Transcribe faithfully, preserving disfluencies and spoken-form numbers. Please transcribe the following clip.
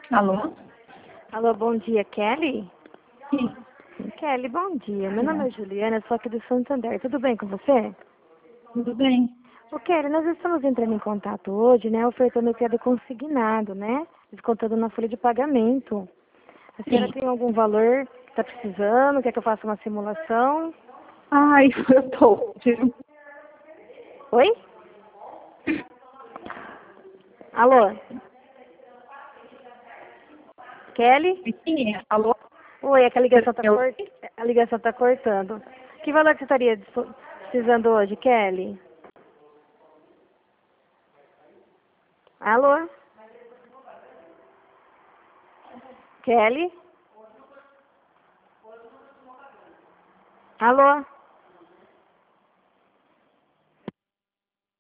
Alô? Alô, bom dia, Kelly? Sim. Kelly, bom dia. Meu nome é Juliana, sou aqui do Santander. Tudo bem com você? Tudo bem? Ô, Kelly, nós estamos entrando em contato hoje, né, ofertando o crédito consignado, né? Descontando na folha de pagamento. A senhora Sim. tem algum valor que está precisando? Quer que eu faça uma simulação? Ai, eu tô. Oi? Alô? Kelly? Sim, alô? Oi, é que a ligação tá Eu... cort... a ligação tá cortando. Que valor que você estaria dispo- precisando hoje, Kelly? Alô? Kelly? Alô?